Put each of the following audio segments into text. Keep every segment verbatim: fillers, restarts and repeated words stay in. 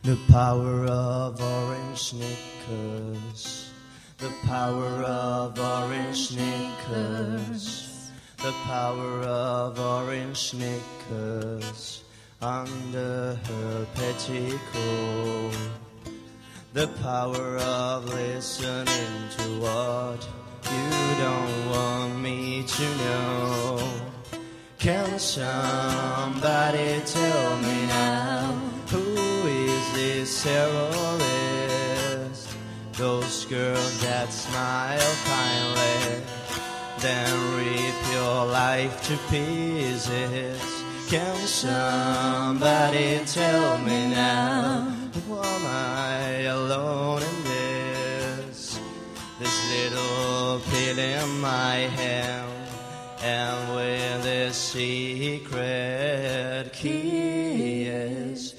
The power of orange Snickers. The power of orange Snickers. The power of orange Snickers under her petticoat. The power of listening to what you don't want me to know. Can somebody tell me now, who is this terrorist? Those girls that smile kindly, then rip your life to pieces. Can somebody tell me now, am I alone in this? This little pill in my hand, and with this secret kiss,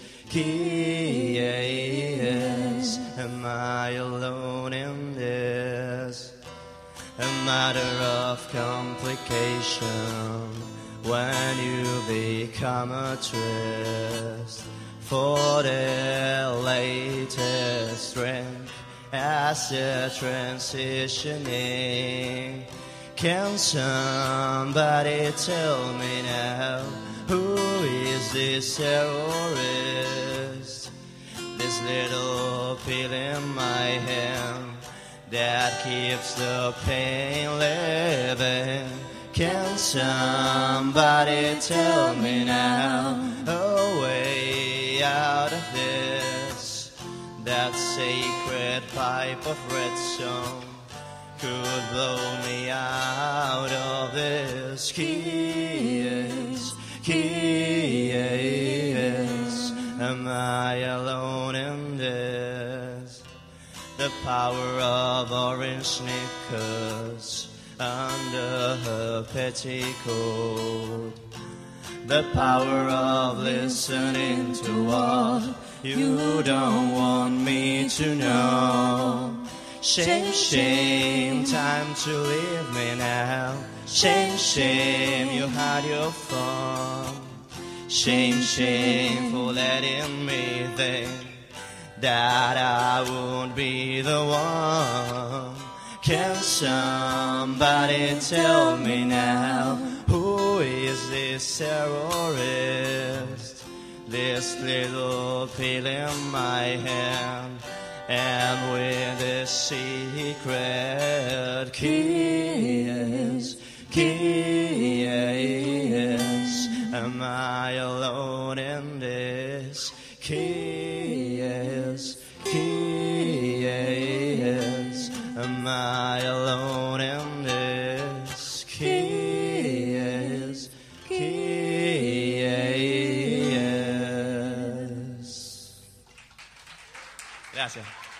kiss, am I alone in this? A matter of complication when you become a tryst for the latest trend as the transitioning. Can somebody tell me now, who is this terrorist? This little pill in my hand that keeps the pain living. Can somebody tell me now, a way out of this? That sacred pipe of redstone could blow me out of this. Kiss, kiss, am I alone in this? The power of orange Snickers under her petticoat. The power of listening to what you don't want me to know. Shame, shame, time to leave me now. Shame, shame, you had your fun. Shame, shame for letting me think that I won't be the one. Can somebody tell me now, who is this terrorist? This little pill in my hand, and with a secret kiss, kiss, am I alone in this? Kiss, kiss, am I alone in this? Kiss, kiss. Gracias.